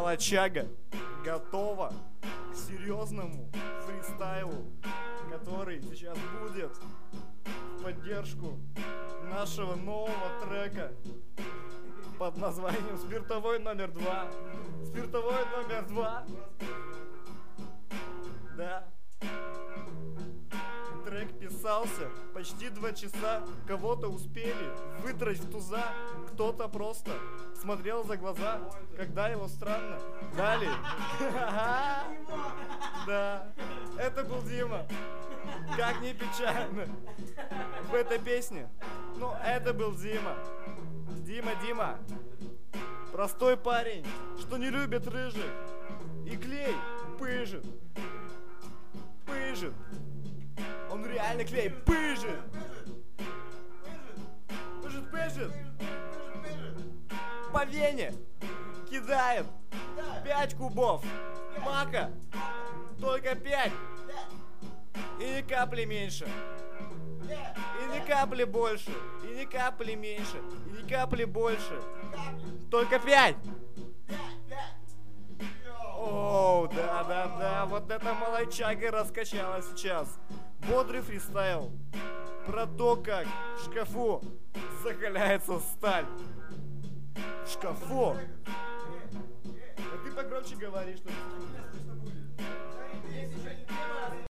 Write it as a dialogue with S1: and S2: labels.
S1: молодчага готова к серьезному фристайлу, который сейчас будет в поддержку нашего нового трека под названием «Спиртовой номер 2». Спиртовой номер 2. Да. Трек писался почти 2 часа. Кого-то успели выдрать в туза, кто-то просто смотрел за глаза, когда его странно дали. Да, это был Дима. Как ни печально в этой песне, но это был Дима. Дима. Простой парень, что не любит рыжих. И клей пыжит. Он реально клей пыжит. Пыжит. По вене кидает 5 кубов мака. Только 5. И ни капли меньше. И ни капли больше. И ни капли меньше. И ни капли больше. Только 5. Оу, да, вот эта молодчага раскачалась сейчас. Бодрый фристайл про то, как в шкафу закаляется сталь. В шкафу. А ты погромче говори, что ли?